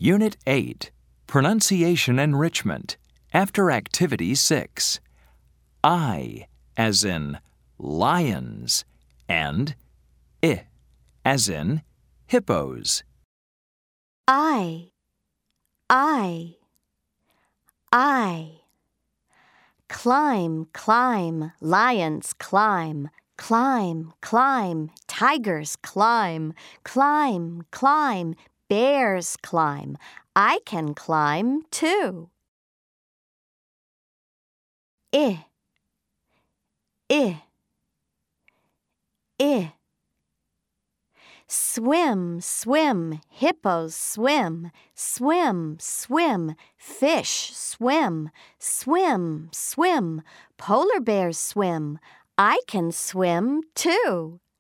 Unit 8, Pronunciation Enrichment, after Activity 6. I, as in lions, and I, as in hippos. I. Climb, climb, lions climb. Climb, climb, tigers climb. Climb, climb, bears climb. I can climb too. I. Swim, swim, hippos swim. Swim, swim, fish swim. Swim, swim, polar bears swim. I can swim too.